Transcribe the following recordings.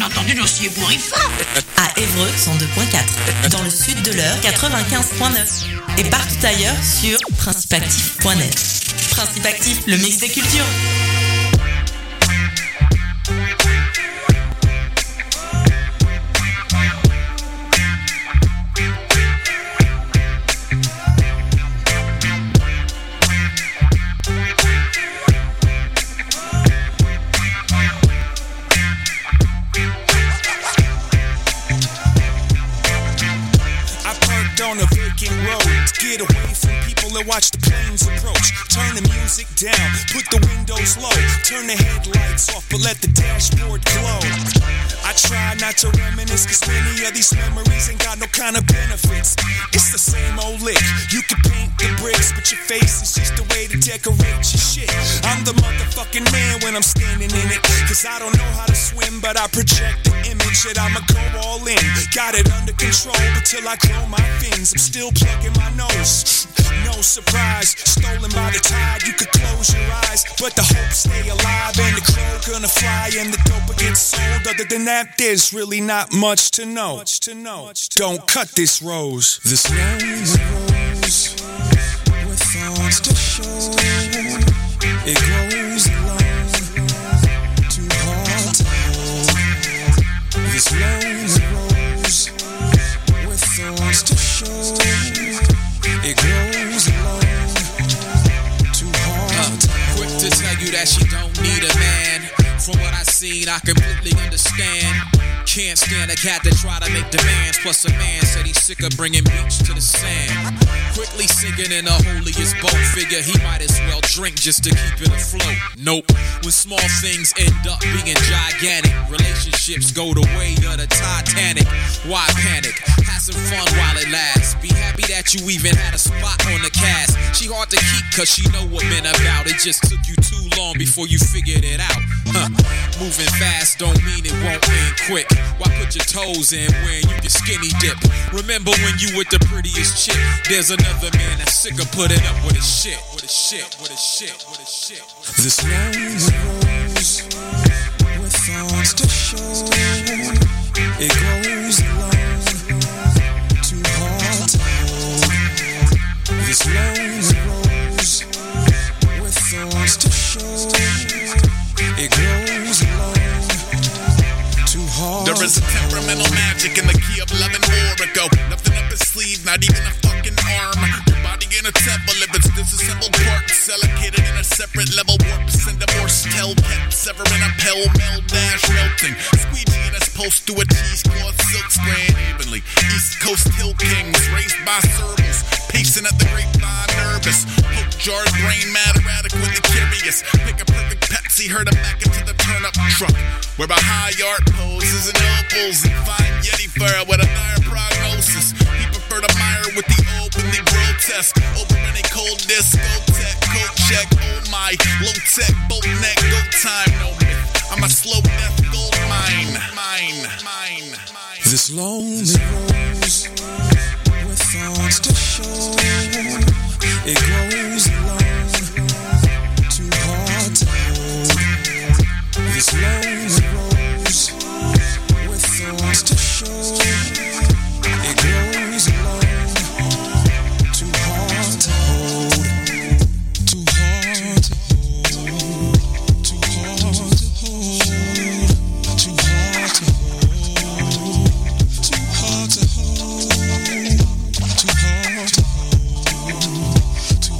entendu dossier Bourrifa. À Évreux, 102.4. Dans le sud de l'Eure, 95.9. Et partout ailleurs sur principeactif.net. Principe Actif, le mix des cultures. On a vacant road to get away from people and watch the planes approach. Turn the music down, put the windows low, turn the headlights off, but let the dashboard glow. I try not to reminisce, cause many of these memories ain't got no kind of benefits. It's the same old lick, you can paint the bricks, but your face is just a way to decorate your shit. I'm the motherfucking man when I'm standing in it, cause I don't know how to swim, but I project the image that I'ma go all in. Got it under control, but till I grow my fins, I'm still plugging my nose. No surprise, stolen by the tide, you could close your eyes, but the hope stay alive, and the crow gonna fly, and the dope gets sold. Other than that, there's really not much to know. Don't cut this rose. This lonely rose, with thorns to show, it grows alone, too hard to hold. This lonely rose, with thorns to show, it grows alone, too hard to hold. Quick to tell you that she don't need a man. From what I seen, I completely understand. Can't stand a cat that try to make demands. Plus a man said he's sick of bringing beach to the sand. Quickly sinking in the holiest boat. Figure he might as well drink just to keep it afloat. Nope, when small things end up being gigantic, relationships go the way of the Titanic. Why panic? Have some fun while it lasts. Be happy that you even had a spot on the cast. She hard to keep cause she know what men about. It just took you too long before you figured it out. Moving fast don't mean it won't end quick. Why put your toes in when you can skinny dip? Remember when you with the prettiest chick? There's another man that's sick of putting up with his shit. This lonely rose, with thorns to show, it grows alone, too hard to hold. This lonely rose, with thorns to show, it grows alone, too hard. There is a temperamental magic in the key of love and Origo. Nothing up his sleeve, not even a fucking arm. Your body in a temple if it's disassembled parts. Allocated in a separate level warp. Send a Morse tell kept severing a pell-mell dash melting. Squeegee in as opposed to a cheesecloth silk strand evenly. East Coast hill kings raised by cereals. Pacing at the grapevine nervous. Hope jarred brain matter adequate and curious. Pick a perfect Pepsi, herd him back into the turn-up truck. Where a high art poses and opals and fine Yeti fur with a dire prognosis. He preferred a mire with the openly grotesque. Over any cold discotheque, coat check, oh my. Low tech, boat neck, go time, no myth. I'm a slow death gold mine. This lonely rose, with thorns to show, it grows alone, too hard to hold. This lonely rose, with thorns to show, it grows alone, too hard to hold, too hard to hold, too hard to hold, too hard to hold, too hard to hold, too hard to hold, too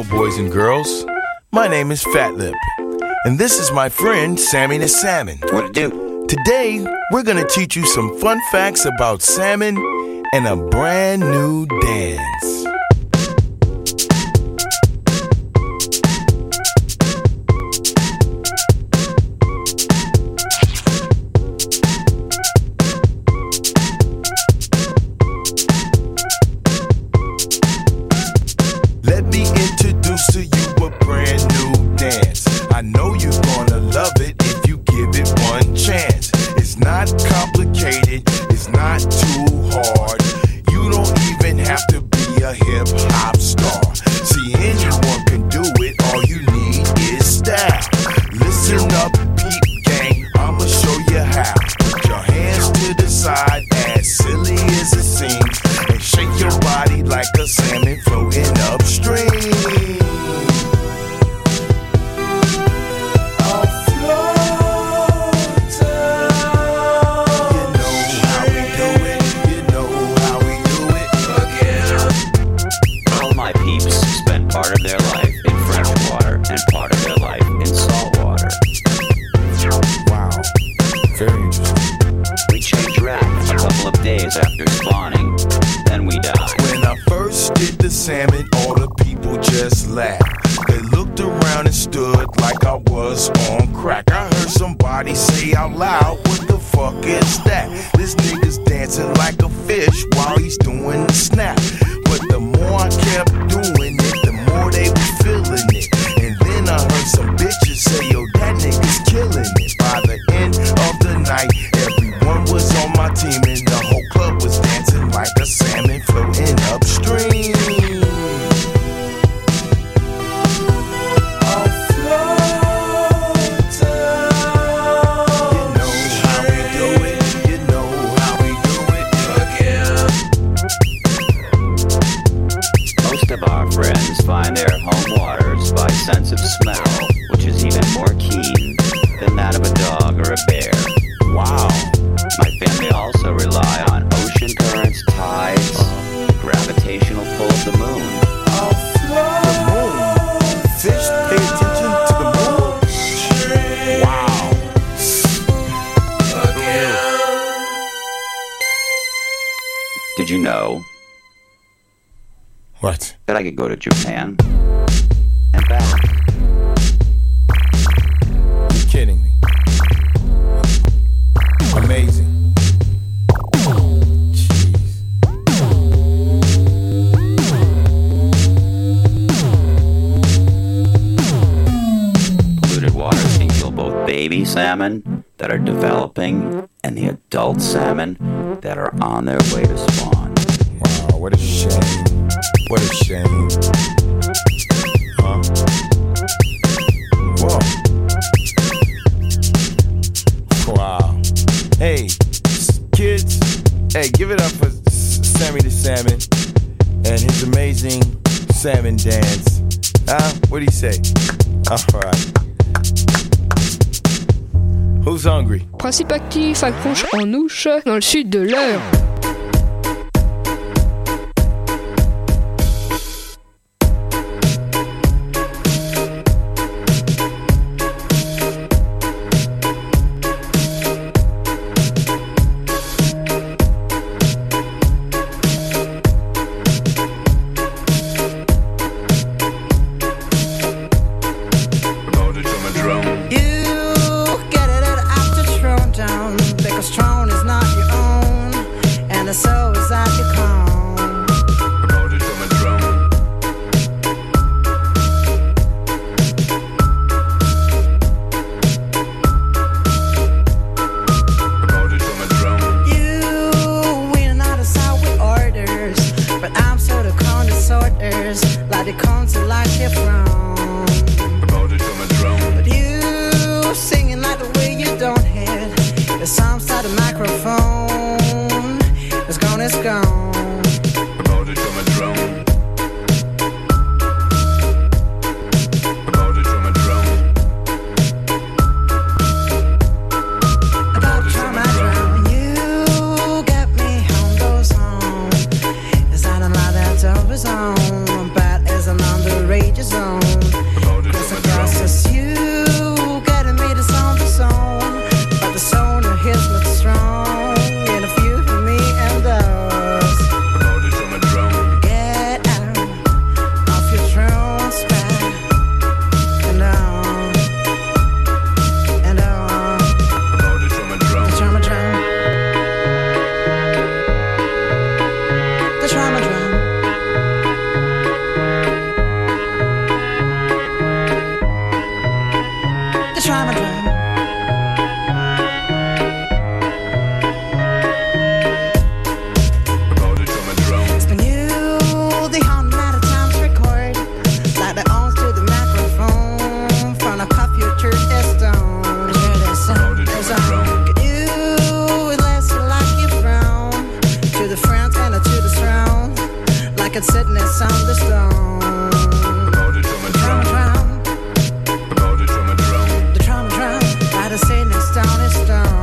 Hello, boys and girls. My name is Fat Lip, and this is my friend Sammy the Salmon. What it do? Today, we're gonna teach you some fun facts about salmon and a brand new dance. Let me introduce to you a brand new dance. I know you're gonna love it if you give it one chance. It's not complicated, it's not too hard. You don't even have to be a hip hop star. See, anyone can do it, all you need is style. Listen up, peep gang, I'ma show you how. Put your hands to the side, as silly as it seems, and shake your body like a salmon floating upstream. Part of their life in fresh water and part of their life in salt water. Wow, very interesting. We change rack a couple of days after spawning, then we die. When I first did the salmon, all the people just laughed. They looked around and stood like I was on crack. I heard somebody say out loud, what the fuck is that? This nigga's dancing like a fish while he's doing the snap. But the more I kept doing it, the more they was feeling it. And then I heard some bitches say, yo, that nigga's killing it. By the end of the night, everyone was on my team, and the whole club was dancing like a salmon floating upstream. Our friends find their home waters by sense of smell, which is even more keen than that of a dog or a bear. Wow. My family also rely on ocean currents, tides, gravitational pull of the moon. The moon. Fish pay attention to the moon? Wow. Did you know What? that I could go to Japan and back? You're kidding me. Amazing. Polluted waters can kill both baby salmon that are developing and the adult salmon that are on their way to spawn. Wow, what a shame. What a shame. Huh? Whoa. Wow. Hey, kids, hey, give it up for Sammy the Salmon and his amazing salmon dance. What do you say? All right. Who's hungry? Principe actif accroche en ouche dans le sud de l'Eure. Bad as an underage zone. trauma drum. The trauma drum. It's been you, the 100 times record, like the arms to the microphone, from a computer is stone. You, it lasts like you frown, to the front and to the surround, like it's sitting on the stone. Trauma drum. The trauma drum, like the sitting is stone is stone.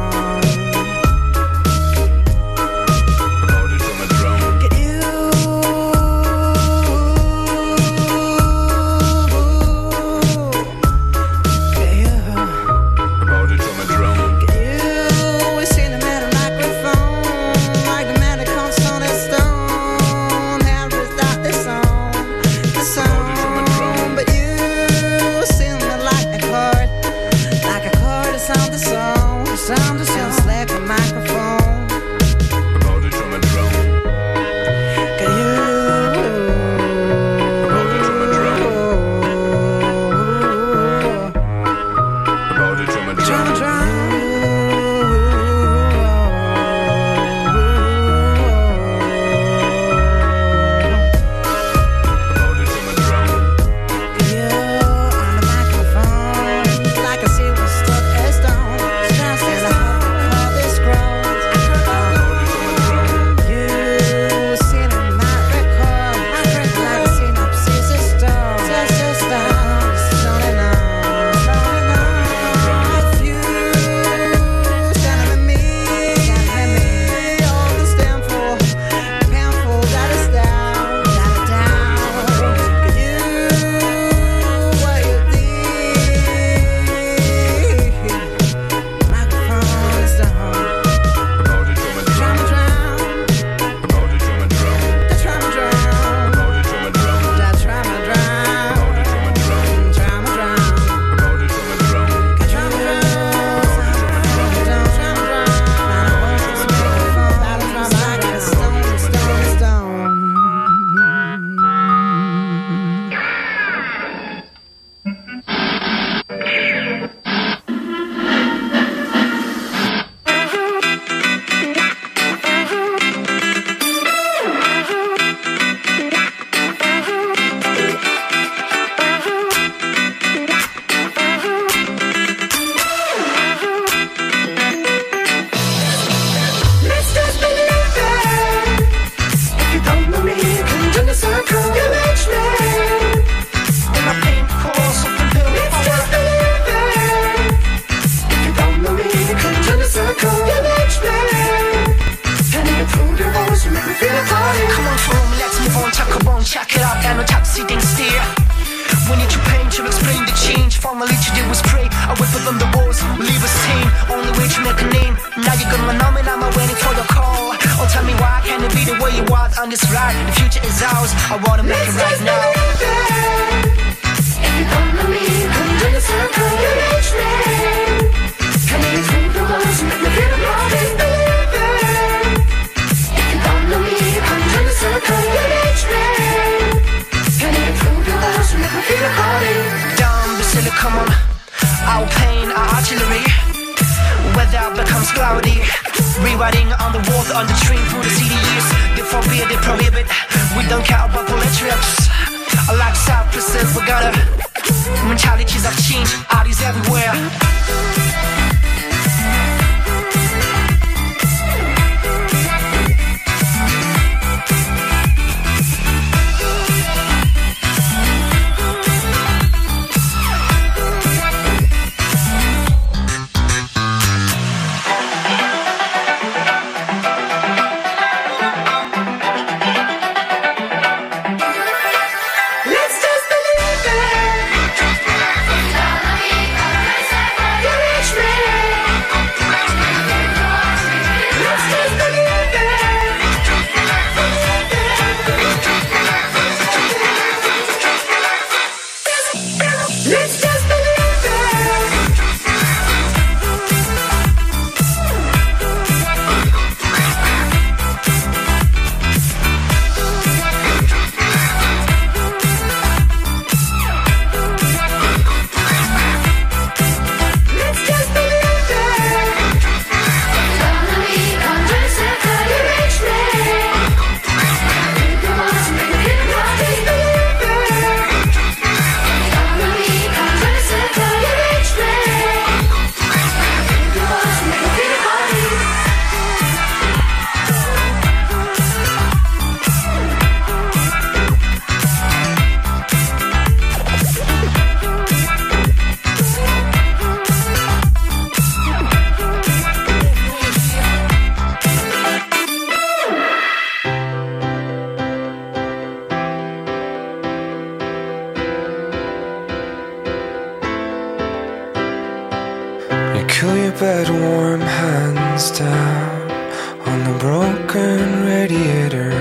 bed warm, hands down on the broken radiator.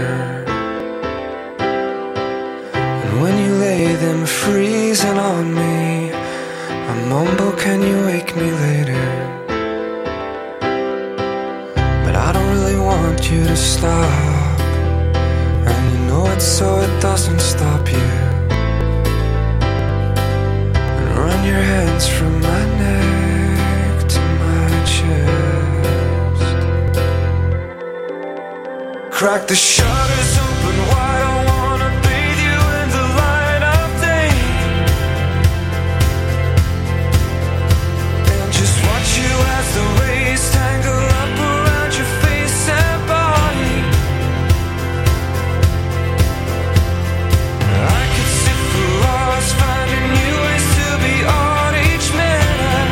And when you lay them freezing on me, I mumble, can you wake me later? But I don't really want you to stop, and you know it so it doesn't stop you. And run your hands from my neck to my chest. Crack the shutters open wide, I wanna bathe you in the light of day, and just watch you as the rays tangle up around your face and body. I could sit for hours finding new ways to be on each minute,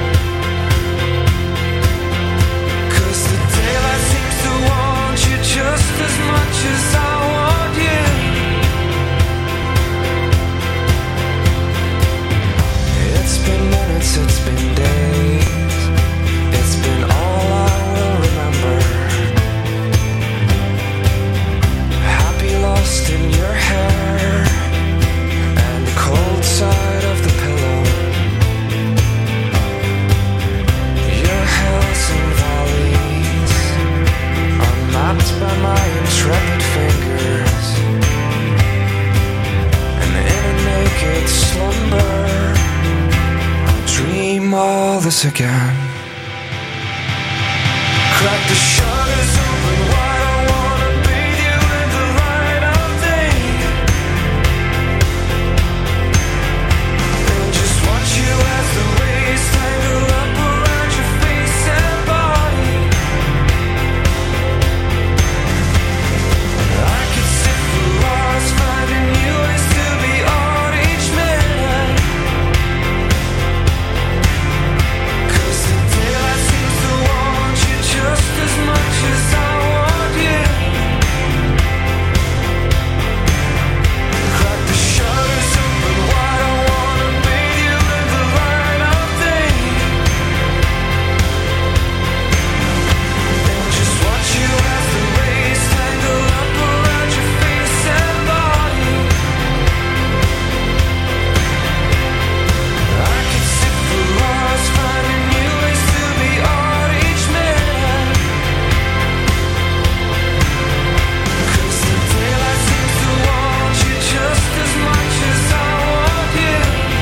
'cause the daylight seems to want you just as much as I want you. It's been minutes, it's been days, it's been all I will remember. Happy lost in your hair and the cold side of the pillow. Your hills and valleys unmapped by my intrepid fingers, and in a naked slumber I'll dream all this again. Crack the shutters open wide, I wanna bathe you in the light of day, and just watch you as the rays tangle up around your face and body. I could sit for hours finding new ways to be on each minute, 'cause the daylight seems to want you just as much as I want you. Crack the shutters open wide, I wanna bathe you in the light of day, and just watch you as the rays tangle up around your face and body. I could sit for hours finding new ways to be on each minute, 'cause the daylight seems to want you just as much as I want you.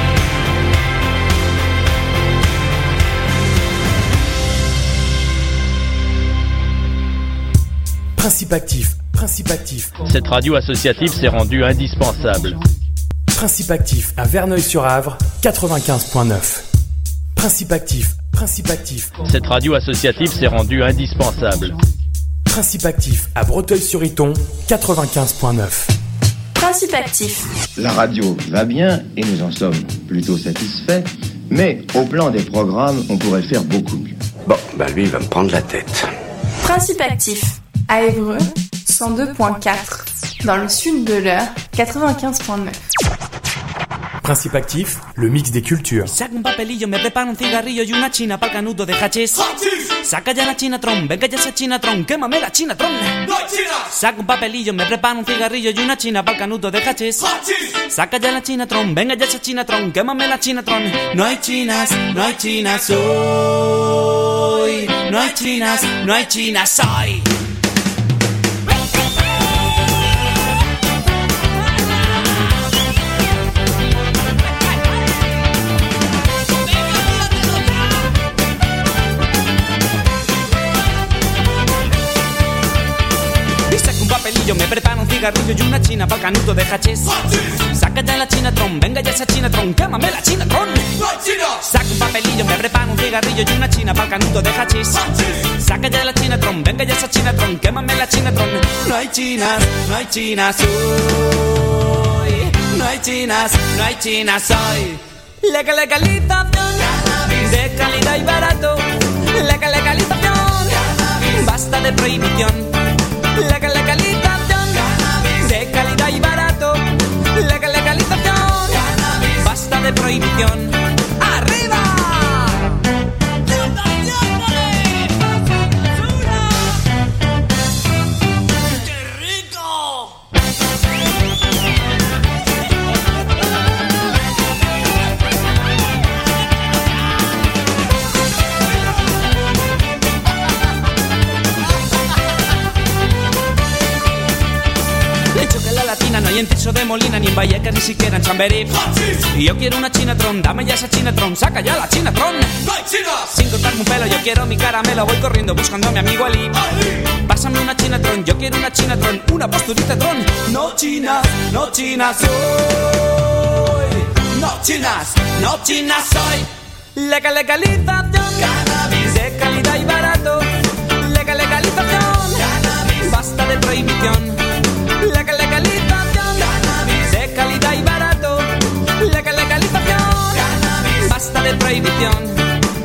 Principe actif, principe actif. Cette radio associative s'est rendue indispensable. Principe actif à Verneuil-sur-Avre, 95.9. Principe actif, principe actif. Cette radio associative s'est rendue indispensable. Principe actif à Breteuil-sur-Iton, 95.9. Principe actif. La radio va bien et nous en sommes plutôt satisfaits, mais au plan des programmes, on pourrait faire beaucoup mieux. Bon, bah lui, il va me prendre la tête. Principe actif à Évreux, 102.4. Dans le sud de l'Eure, 95.9. Principe actif, le mix des cultures. Saca un papelillo, me preparo un cigarrillo y una china pa'l canuto de hachís. Saca ya la chinatron, venga ya esa chinatron, quémame la chinatron. Saca un papelillo, me preparo un cigarrillo y una china pa'l canuto de hachís. Saca ya la chinatron, venga ya esa chinatron, quémame la chinatron. No hay chinas hoy. No hay chinas hoy. Yo me preparo un cigarrillo y una china pa'l canuto de hachís. Saca ya la chinatron, venga ya esa chinatron, quémame la chinatron. Saca un papelillo, me preparo un cigarrillo y una china pa'l canuto de hachís. Saca ya la chinatron, venga ya esa chinatron, quémame la chinatron. No hay chinas hoy. No hay chinas hoy. Legalización de calidad y barato. Legalización, basta de prohibición. Legalización de calidad y barato. Legalización, basta de prohibición. ¡Arriba! China no hay en Tirso de Molina, ni en Vallecas, ni siquiera en Chamberí. Y yo quiero una Chinatron, dame ya esa Chinatron, saca ya la Chinatron. Sin cortarme un pelo, yo quiero mi caramelo, voy corriendo buscando a mi amigo Ali. Pásame una Chinatron, yo quiero una Chinatron, una posturita tron. No chinas soy. No chinas soy. Legalización, cannabis de calidad y barato. Legalización, cannabis, basta de prohibición. Legalización, cannabis de calidad y barato. Legalización, cannabis, basta de prohibición.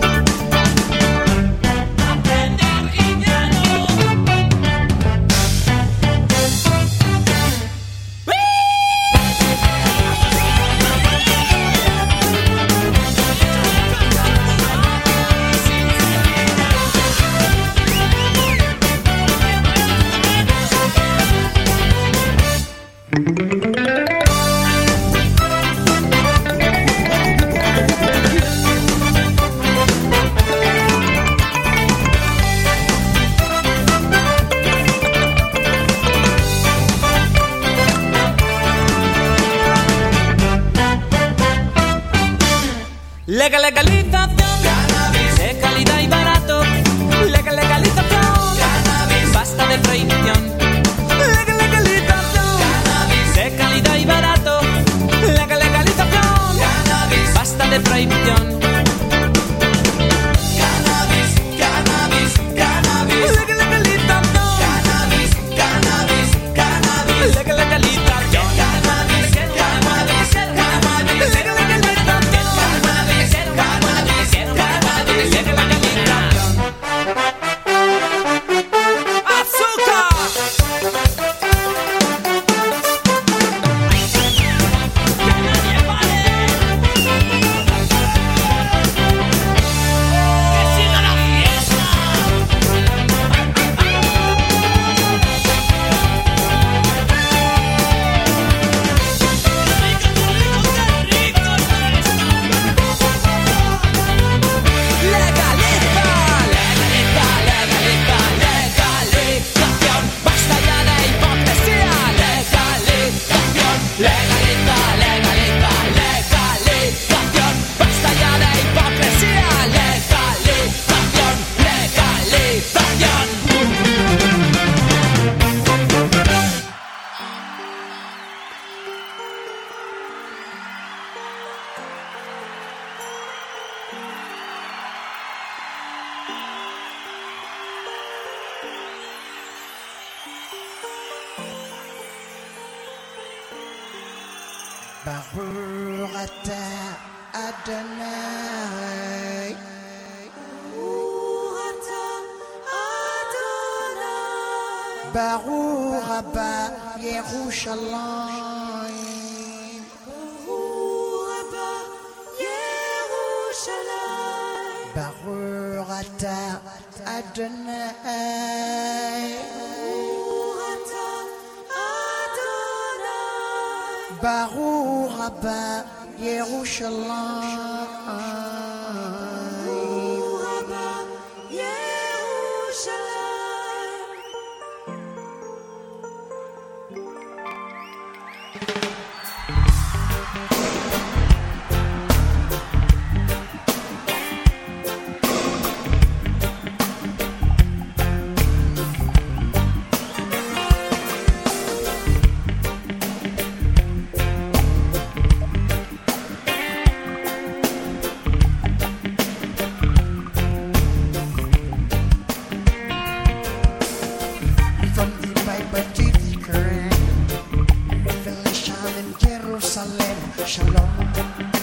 Legalización, cannabis de calidad y barato. Legalización, cannabis, basta de prohibición. Legalización, cannabis de calidad y barato. Legalización, cannabis, basta de prohibición. Cannabis, cannabis, cannabis. Legalización, cannabis, cannabis, cannabis. Legalización, cannabis, cannabis, cannabis. Bahurata Adonai. Baruch haba Yerushalayim. Baruch ata Adonai. Baruch haba Shalom.